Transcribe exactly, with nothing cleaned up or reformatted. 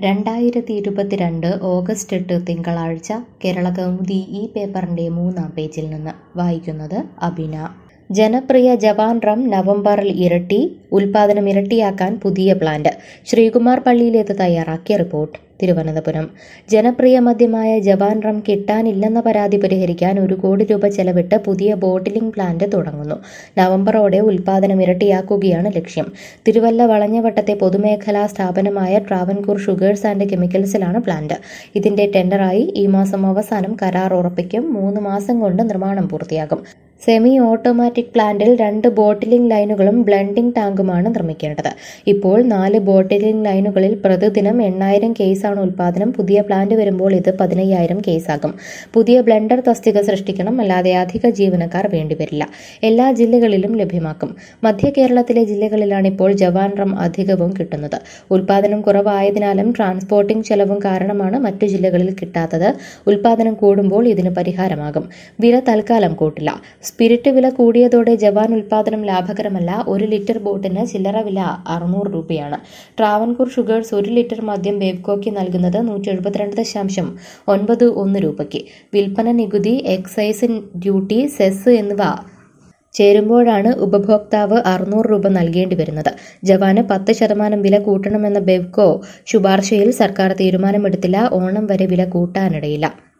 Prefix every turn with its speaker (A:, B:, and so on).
A: രണ്ടായിരത്തി ഇരുപത്തിരണ്ട് ഓഗസ്റ്റ് എട്ട് തിങ്കളാഴ്ച കേരളകൗമുദി ഈ പേപ്പറിന്റെ മൂന്നാം പേജിൽ നിന്ന് വായിക്കുന്നത് അബിന. ജനപ്രിയ ജവാൻ റം നവംബറിൽ ഇരട്ടി, ഉൽപാദനം ഇരട്ടിയാക്കാൻ പുതിയ പ്ലാന്റ്. ശ്രീകുമാർ പള്ളിയിലേത് തയ്യാറാക്കിയ റിപ്പോർട്ട്. തിരുവനന്തപുരം. ജനപ്രിയ മദ്യമായ ജവാൻ റം കിട്ടാനില്ലെന്ന പരാതി പരിഹരിക്കാൻ ഒരു കോടി രൂപ ചെലവിട്ട് പുതിയ ബോട്ടിലിംഗ് പ്ലാന്റ് തുടങ്ങുന്നു. നവംബറോടെ ഉൽപാദനം ഇരട്ടിയാക്കുകയാണ് ലക്ഷ്യം. തിരുവല്ല വളഞ്ഞവട്ടത്തെ പൊതുമേഖലാ സ്ഥാപനമായ ട്രാവൻകൂർ ഷുഗേഴ്സ് ആൻഡ് കെമിക്കൽസിലാണ് പ്ലാന്റ്. ഇതിന്റെ ടെൻഡറായി ഈ മാസം അവസാനം കരാർ ഉറപ്പിക്കും. മൂന്ന് മാസം കൊണ്ട് നിർമ്മാണം പൂർത്തിയാകും. സെമി ഓട്ടോമാറ്റിക് പ്ലാന്റിൽ രണ്ട് ബോട്ടിലിംഗ് ലൈനുകളും ബ്ലെൻഡിംഗ് ടാങ്കുമാണ് നിർമ്മിക്കേണ്ടത്. ഇപ്പോൾ നാല് ബോട്ടിലിംഗ് ലൈനുകളിൽ പ്രതിദിനം എണ്ണായിരം കേസാണ് ഉൽപാദനം. പുതിയ പ്ലാന്റ് വരുമ്പോൾ ഇത് പതിനയ്യായിരം കേസാകും. പുതിയ ബ്ലെൻഡർ തസ്തിക സൃഷ്ടിക്കണം, അല്ലാതെ അധിക ജീവനക്കാർ വേണ്ടിവരില്ല. എല്ലാ ജില്ലകളിലും ലഭ്യമാക്കും. മധ്യ കേരളത്തിലെ ജില്ലകളിലാണ് ഇപ്പോൾ ജവാൻ റം അധികവും കിട്ടുന്നത്. ഉൽപാദനം കുറവായതിനാലും ട്രാൻസ്പോർട്ടിംഗ് ചെലവും കാരണമാണ് മറ്റു ജില്ലകളിൽ കിട്ടാത്തത്. ഉൽപാദനം കൂടുമ്പോൾ ഇതിന് പരിഹാരമാകും. വില തൽക്കാലം കൂട്ടില്ല. സ്പിരിറ്റ് വില കൂടിയതോടെ ജവാൻ ഉൽപാദനം ലാഭകരമല്ല. ഒരു ലിറ്റർ ബോട്ടിന് ചില്ലറ വില അറുന്നൂറ് രൂപയാണ്. ട്രാവൻകൂർ ഷുഗേഴ്സ് ഒരു ലിറ്റർ മദ്യം ബേബ്കോയ്ക്ക് നൽകുന്നത് നൂറ്റി എഴുപത്തിരണ്ട് ദശാംശം ഒൻപത് ഒന്ന് രൂപയ്ക്ക്. വിൽപ്പന നികുതി, എക്സൈസ് ഡ്യൂട്ടി, സെസ് എന്നിവ ചേരുമ്പോഴാണ് ഉപഭോക്താവ് അറുന്നൂറ് രൂപ നൽകേണ്ടി വരുന്നത്. ജവാന് പത്ത് ശതമാനം വില കൂട്ടണമെന്ന ബെവ്കോ ശുപാർശയിൽ സർക്കാർ തീരുമാനമെടുത്തില്ല. ഓണം വരെ വില കൂട്ടാനിടയില്ല.